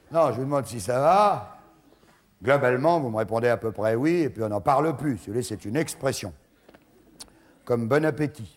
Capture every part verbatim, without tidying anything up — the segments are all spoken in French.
Non, je vous demande si ça va. Globalement, vous me répondez à peu près oui, et puis on n'en parle plus. Si vous voulez, c'est une expression. Comme bon appétit.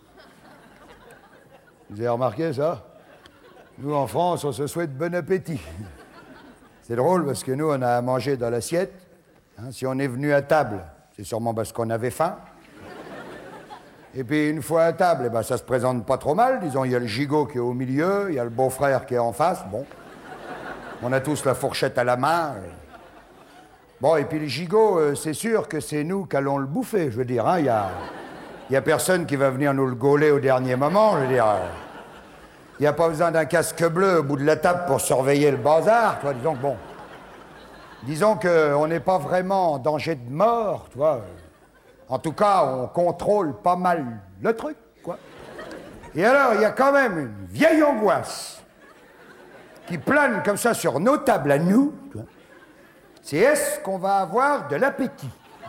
Vous avez remarqué ça? Nous, en France, on se souhaite bon appétit. C'est drôle parce que nous, on a à manger dans l'assiette. Hein, si on est venu à table, c'est sûrement parce qu'on avait faim. Et puis, une fois à table, eh ben, ça se présente pas trop mal. Disons, il y a le gigot qui est au milieu, il y a le beau-frère qui est en face. Bon. On a tous la fourchette à la main. Bon, et puis le gigot, euh, c'est sûr que c'est nous qui allons le bouffer, je veux dire. Il hein, n'y a, a personne qui va venir nous le gauler au dernier moment, je veux dire. Il n'y a pas besoin d'un casque bleu au bout de la table pour surveiller le bazar, toi. Disons que, bon... Disons qu'on n'est pas vraiment en danger de mort, tu vois. En tout cas, on contrôle pas mal le truc, quoi. Et alors, il y a quand même une vieille angoisse qui plane comme ça sur nos tables à nous, tu vois. C'est est-ce qu'on va avoir de l'appétit?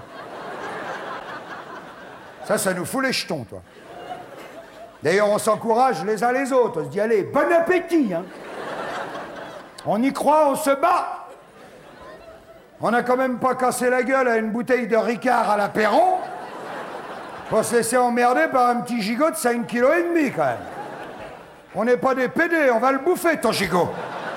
Ça, ça nous fout les jetons, toi. D'ailleurs, on s'encourage les uns les autres. On se dit, allez, bon appétit, hein. On y croit, on se bat. On n'a quand même pas cassé la gueule à une bouteille de Ricard à l'apéro pour se laisser emmerder par un petit gigot de cinq kilos et demi, quand même. On n'est pas des pédés, on va le bouffer, ton gigot.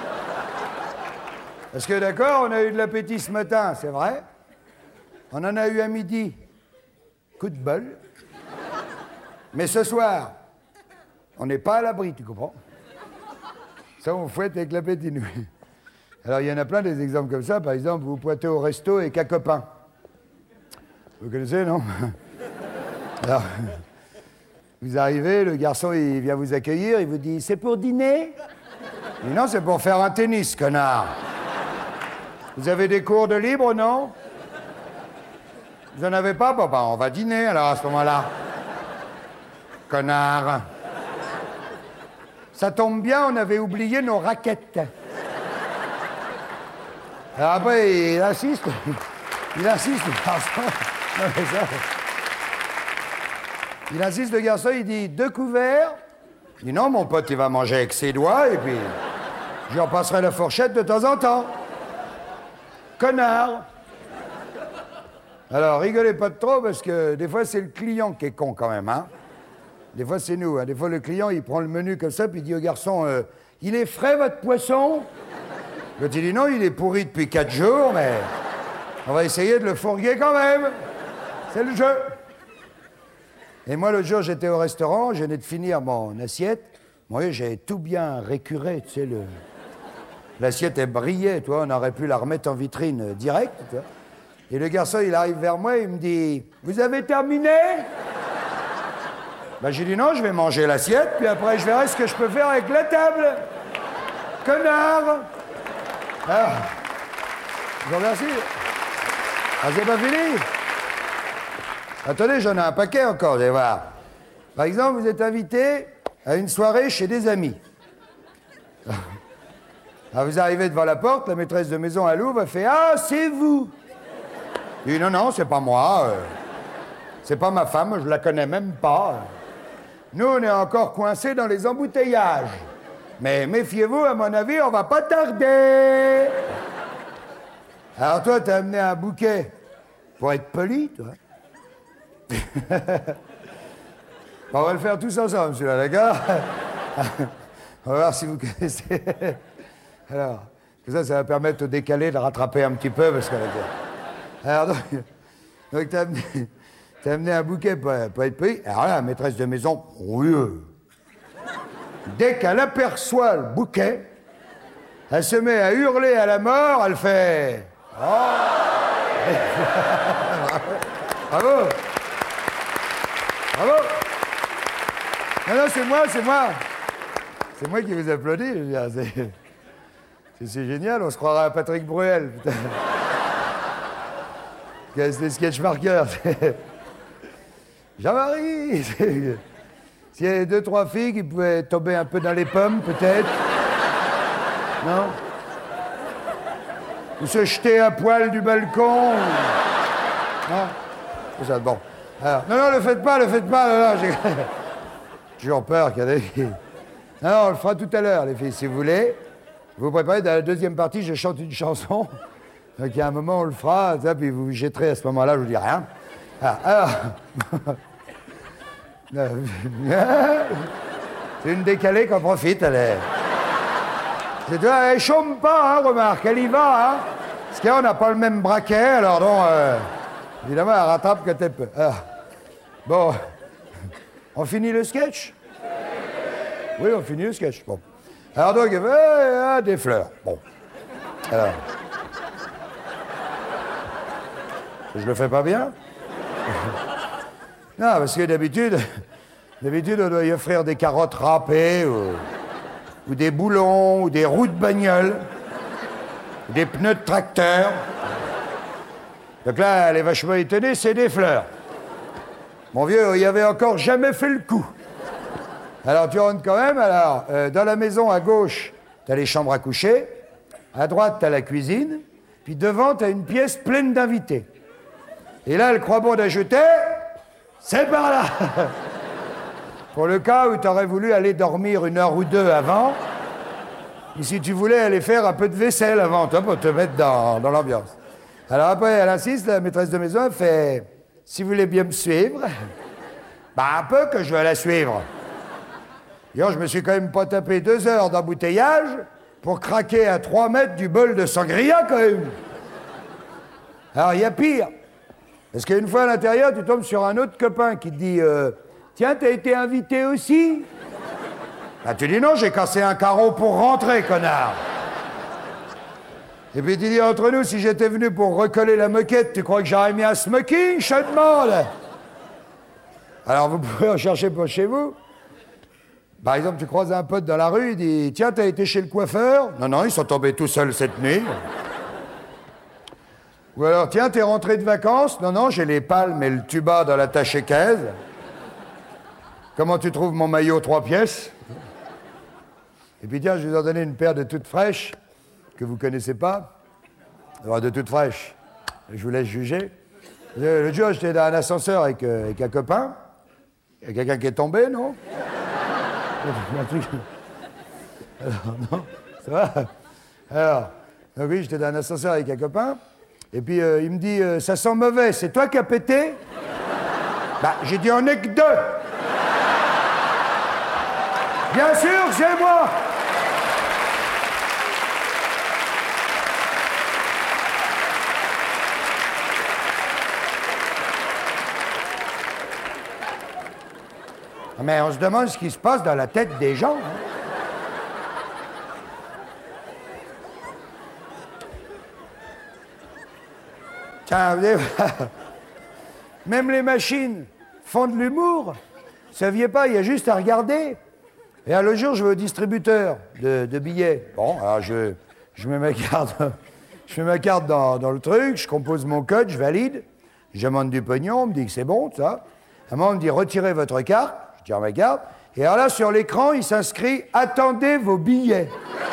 Parce que, d'accord, on a eu de l'appétit ce matin, c'est vrai. On en a eu à midi. Coup de bol. Mais ce soir, on n'est pas à l'abri, tu comprends? Ça, on fouette avec l'appétit, nous. Alors, il y en a plein des exemples comme ça. Par exemple, vous pointez au resto et qu'à copain. Vous connaissez, non? Alors, vous arrivez, le garçon, il vient vous accueillir, il vous dit « C'est pour dîner ?» Il dit « Non, c'est pour faire un tennis, connard. » Vous avez des cours de libre, non? Vous en avez pas? Bon, ben, on va dîner, alors, à ce moment-là. Connard. Ça tombe bien, on avait oublié nos raquettes. Alors après, il insiste. Il insiste, le garçon. Non, mais ça... Il insiste, le garçon, il dit « Deux couverts ?» Il dit « Non, mon pote, il va manger avec ses doigts, et puis je lui en passerai la fourchette de temps en temps. » Connard. Alors, rigolez pas de trop, parce que des fois, c'est le client qui est con, quand même, hein. Des fois, c'est nous, hein. Des fois, le client, il prend le menu comme ça, puis il dit au garçon euh, « Il est frais, votre poisson ?» L'autre, il dit « Non, il est pourri depuis quatre jours, mais on va essayer de le fourguer quand même. C'est le jeu. » Et moi, l'autre jour, j'étais au restaurant, je venais de finir mon assiette. Moi, j'avais tout bien récuré, tu sais, le... L'assiette, elle brillait, tu vois, on aurait pu la remettre en vitrine direct, tu vois. Et le garçon, il arrive vers moi, il me dit « Vous avez terminé ?» Ben, j'ai dit « Non, je vais manger l'assiette, puis après, je verrai ce que je peux faire avec la table. Connard !» Alors, je vous remercie. Ah, c'est pas fini. Attendez, j'en ai un paquet encore, vous allez voir. Par exemple, vous êtes invité à une soirée chez des amis. Alors, vous arrivez devant la porte, la maîtresse de maison, elle ouvre, elle fait « Ah, c'est vous !» Il dit « Non, non, c'est pas moi. Euh, c'est pas ma femme, je la connais même pas. Nous, on est encore coincés dans les embouteillages. Mais méfiez-vous, à mon avis, on va pas tarder. » Alors toi, t'as amené un bouquet pour être poli, toi. On va le faire tous ensemble, celui-là, d'accord? On va voir si vous connaissez. Alors, ça, ça va permettre au décalé de rattraper un petit peu, parce que... Alors, donc, donc t'as amené, t'as amené un bouquet pour, pour être poli. Alors là, la maîtresse de maison, oui. Dès qu'elle aperçoit le bouquet, elle se met à hurler à la mort, elle fait... Oh. Bravo. Bravo. Non, non, c'est moi, c'est moi. C'est moi qui vous applaudis. Je veux dire, c'est... C'est, c'est génial, on se croirait à Patrick Bruel, putain. C'est des sketch marqueurs. Jean-Marie. S'il y avait deux, trois filles qui pouvaient tomber un peu dans les pommes, peut-être. Non? Ou se jeter à poil du balcon. Non? C'est ça, bon. Alors, non, non, le faites pas, le faites pas. Non, non, j'ai... j'ai toujours peur qu'il y a des filles. Non, non, on le fera tout à l'heure, les filles, si vous voulez. Vous préparez, dans la deuxième partie, je chante une chanson. Donc, il y a un moment, on le fera, ça, puis vous vous jetterez à ce moment-là, je vous dis rien. Ah, alors... C'est une décalée qu'on profite, elle est... C'est toi, elle chôme pas, hein, remarque, elle y va, hein. Parce qu'on n'a pas le même braquet, alors donc, euh, évidemment, elle rattrape que t'es peu. Alors, bon, on finit le sketch? Oui, on finit le sketch, bon. Alors donc, il fait, euh, des fleurs, bon. Alors... Je le fais pas bien? Non, parce que d'habitude, d'habitude, on doit y offrir des carottes râpées, ou, ou des boulons, ou des roues de bagnole, ou des pneus de tracteur. Donc là, elle est vachement étonnée, c'est des fleurs. Mon vieux, il avait encore jamais fait le coup. Alors tu rentres quand même, alors, euh, dans la maison, à gauche, t'as les chambres à coucher, à droite, t'as la cuisine, puis devant, t'as une pièce pleine d'invités. Et là, elle croit bon d'ajouter, c'est par là. Pour le cas où tu aurais voulu aller dormir une heure ou deux avant, et si tu voulais aller faire un peu de vaisselle avant, toi, pour te mettre dans, dans l'ambiance. Alors après, elle insiste, la maîtresse de maison, elle fait, si vous voulez bien me suivre, bah un peu que je vais la suivre. D'ailleurs, je me suis quand même pas tapé deux heures d'embouteillage pour craquer à trois mètres du bol de sangria, quand même. Alors, il y a pire. Parce qu'une fois à l'intérieur, tu tombes sur un autre copain qui te dit euh, « Tiens, t'as été invité aussi ?» Bah, tu dis « Non, j'ai cassé un carreau pour rentrer, connard !» Et puis tu dis « Entre nous, si j'étais venu pour recoller la moquette, tu crois que j'aurais mis un smoking, je te demande ?» Alors vous pouvez en chercher pour chez vous. Par exemple, tu croises un pote dans la rue, il dit « Tiens, t'as été chez le coiffeur ?» Non, non, ils sont tombés tout seuls cette nuit. Ou alors, tiens, t'es rentré de vacances? Non, non, j'ai les palmes et le tuba dans la tâche équaise. Comment tu trouves mon maillot trois pièces? Et puis tiens, je vais vous en donner une paire de toutes fraîches, que vous connaissez pas. Alors, de toutes fraîches, je vous laisse juger. Le jour, j'étais dans un ascenseur avec, euh, avec un copain. Il y a quelqu'un qui est tombé, non? Un truc... Alors, non, ça va? Alors, donc oui, j'étais dans un ascenseur avec un copain. Et puis, euh, il me dit, euh, ça sent mauvais, c'est toi qui as pété? Bah, j'ai dit, on n'est que deux. Bien sûr, c'est moi. Mais on se demande ce qui se passe dans la tête des gens. Hein. Tiens, même les machines font de l'humour. Vous saviez pas, il y a juste à regarder. Et un jour, je vais au distributeur de, de billets. Bon, alors je, je mets ma carte, je mets ma carte dans, dans le truc, je compose mon code, je valide, je demande du pognon, on me dit que c'est bon, tout ça. À un moment, on me dit retirez votre carte, je tire ma carte. Et alors là, sur l'écran, il s'inscrit attendez vos billets.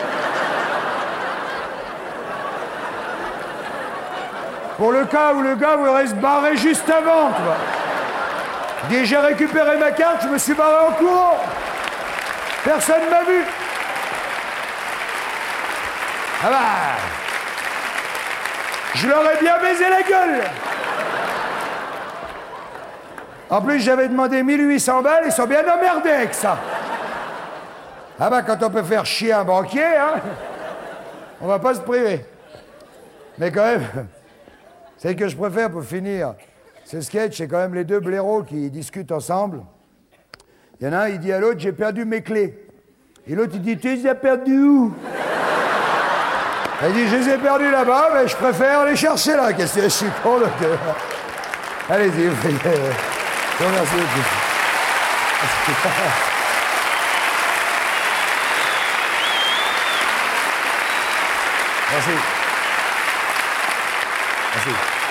Pour le cas où le gars voudrait se barrer juste avant, tu vois. Je dis, j'ai récupéré ma carte, je me suis barré en courant. Personne m'a vu. Ah bah... Je leur ai bien baisé la gueule. En plus, j'avais demandé mille huit cents balles, ils sont bien emmerdés avec ça. Ah bah, quand on peut faire chier un banquier, hein, on va pas se priver. Mais quand même... Celle que je préfère pour finir ce sketch, c'est quand même les deux blaireaux qui discutent ensemble. Il y en a un, il dit à l'autre, j'ai perdu mes clés. Et l'autre, il dit, tu les as perdues où? Il dit, je les ai perdues là-bas, mais je préfère les chercher là. Qu'est-ce que je suis con, donc... Euh... Allez-y, vous voyez. Je vous remercie beaucoup. Merci. Merci.